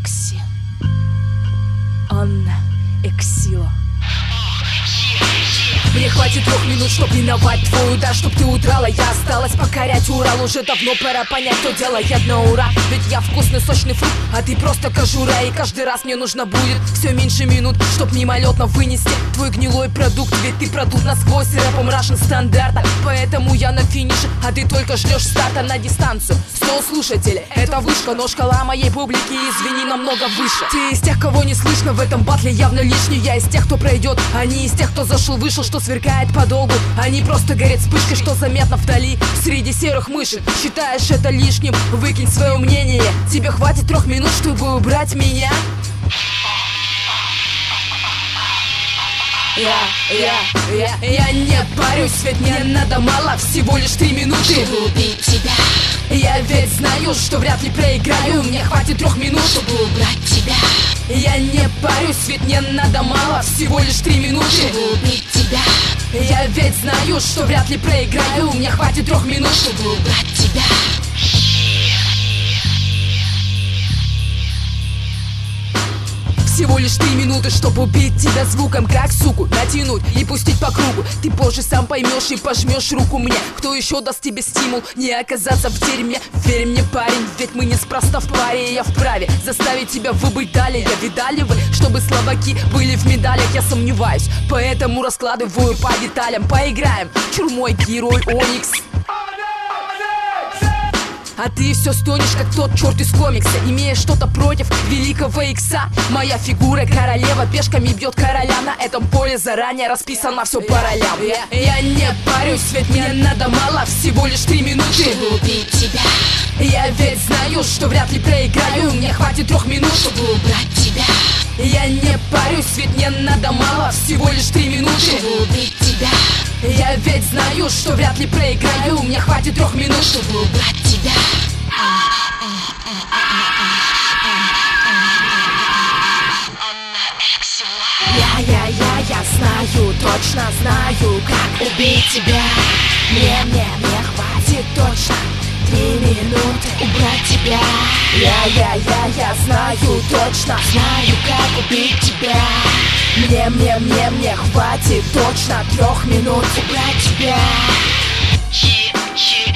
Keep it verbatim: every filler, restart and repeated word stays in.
Окси, Анна, Эксила. Мне хватит трех минут, чтоб миновать твой удар, чтоб ты удрала, я осталась покорять Урал. Уже давно пора понять, что делает на ура. Ведь я вкусный сочный фрукт, а ты просто кожура. И каждый раз мне нужно будет все меньше минут, чтоб мимолетно вынести твой гнилой продукт. Ведь ты продут насквозь рэпом Russian стандарта. Поэтому я на финише, а ты только ждешь старта на дистанцию. Сто слушателей, это вышка, но шкала моей публики, извини, намного выше. Ты из тех, кого не слышно в этом батле, явно лишний. Я из тех, кто пройдет, а не из тех, кто зашел, вышел, что сверкает подолгу. Они просто горят вспышкой, что заметно вдали, среди серых мышек. Считаешь это лишним? Выкинь свое мнение. Тебе хватит трех минут, чтобы убрать меня? Я, я, я, я не парюсь, ведь мне надо мало, всего лишь три минуты, чтобы убить тебя. Я ведь знаю, что вряд ли проиграю. Мне хватит трех минут, чтобы убрать тебя. Я не парюсь, ведь мне надо мало, всего лишь три минуты, чтобы убить тебя. Я ведь знаю, что вряд ли проиграю. Мне хватит трех минут, чтобы убрать тебя. Всего лишь три минуты, чтобы убить тебя звуком, как суку, натянуть и пустить по кругу. Ты позже сам поймешь и пожмешь руку мне. Кто еще даст тебе стимул не оказаться в дерьме? Верь мне, парень, ведь мы неспроста в паре. Я вправе заставить тебя выбыть далее. Видали вы, чтобы словаки были в медалях? Я сомневаюсь, поэтому раскладываю по деталям. Поиграем, чур мой герой Оникс. А ты все стонешь, как тот черт из комикса, имея что-то против великого икса. Моя фигура королева пешками бьет короля. На этом поле заранее расписано все по ролям. Я, я не парюсь, ведь мне надо мало, всего лишь три минуты, чтобы убить тебя. Я ведь знаю, что вряд ли проиграю. Мне хватит трех минут, чтобы убрать тебя. Я не парюсь, ведь мне надо мало, всего лишь три минуты, чтобы убить тебя. Я ведь знаю, что вряд ли проиграю. Мне хватит трех минут, чтобы убрать тебя. Я, я, я, я знаю, точно знаю, как убить тебя. Мне, мне, мне хватит точно три минуты убрать тебя. Я, я, я, я знаю, точно знаю, как убить тебя. Мне, мне, мне, мне хватит точно трех минут убрать тебя. Yeah, yeah.